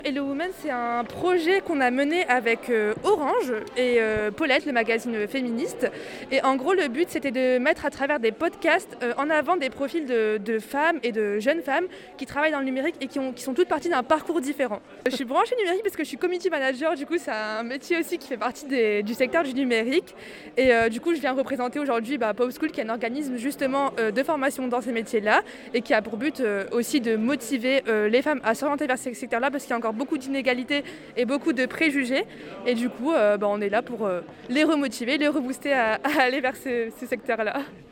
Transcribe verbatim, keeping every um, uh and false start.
Hello Women, c'est un projet qu'on a mené avec euh, Orange et euh, Paulette, le magazine féministe. Et en gros, le but, c'était de mettre à travers des podcasts euh, en avant des profils de, de femmes et de jeunes femmes qui travaillent dans le numérique et qui, ont, qui sont toutes parties d'un parcours différent. Je suis branchée numérique parce que je suis community manager, du coup, c'est un métier aussi qui fait partie des, du secteur du numérique. Et euh, du coup, je viens représenter aujourd'hui bah, Pop School, qui est un organisme justement euh, de formation dans ces métiers-là et qui a pour but euh, aussi de motiver euh, les femmes à s'orienter vers ces secteurs-là parce qu'il y a encore beaucoup d'inégalités et beaucoup de préjugés. Et du coup, euh, bah, on est là pour euh, les remotiver, les rebooster à, à aller vers ce, ce secteur-là.